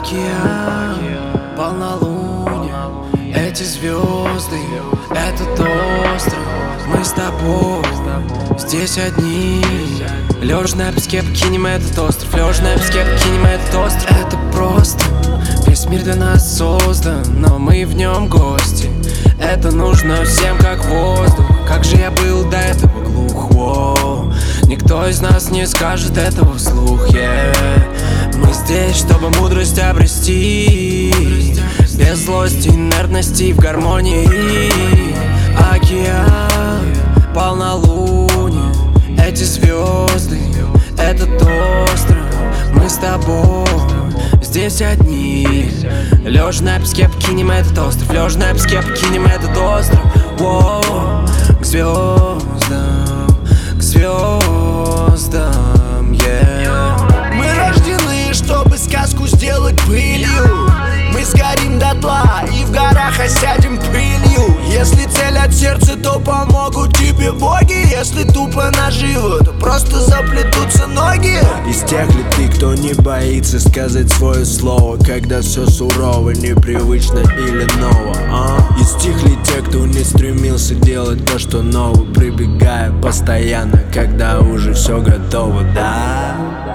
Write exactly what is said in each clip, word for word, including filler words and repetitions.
Океан, полнолуние, эти звезды, этот остров. Мы с тобой здесь одни. Лежа на песке покинем этот остров. Лежа на песке покинем этот остров. Это просто, весь мир для нас создан, но мы в нем гости. Это нужно всем как воздух. Как же я был до этого глух, воу. Никто из нас не скажет этого вслух, yeah. Мы здесь, чтобы мудрость обрести, без злости, инертности, в гармонии. Океан, полнолуние, эти звезды, этот остров. Мы с тобой здесь одни. Лежа на песке покинем этот остров. Лежа на песке покинем этот остров. Воу. К звездам, к звездам, yeah. Мы рождены, чтобы сказку сделать пылью. Мы сгорим дотла и в горах осядем пылью. Если цель от сердца, то помогут тебе боги. Если тупо наживо, то просто заплетутся ноги. Из тех ли ты, кто не боится сказать свое слово, когда все сурово, непривычно или ново, а? Из тех ли те, кто не стремился делать то, что ново, прибегая постоянно, когда уже все готово, да?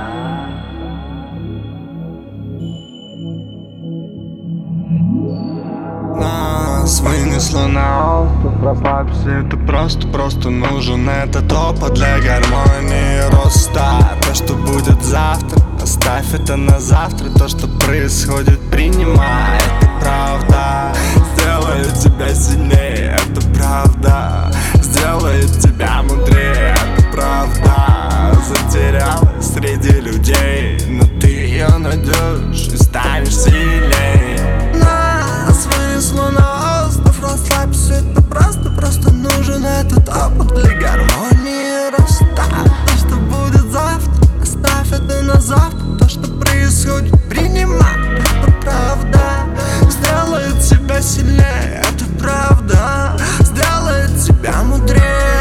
Нас вынесло на остров, расслабься, это просто, просто нужен этот опыт для гармонии роста. То, что будет завтра, оставь это на завтра. То, что происходит, принимай, это правда. Сделает тебя сильнее, это правда. Сделает тебя мудрее, это правда. Затерялась среди людей, но ты ее найдешь и станешь сильнее. Нас вынесло на остров, расслабься, это просто, просто нужен этот опыт для гармонии роста. То, что будет завтра, оставь это на завтра. То, что происходит, принимай, это правда. Сделает тебя сильнее, это правда. Сделает тебя мудрее.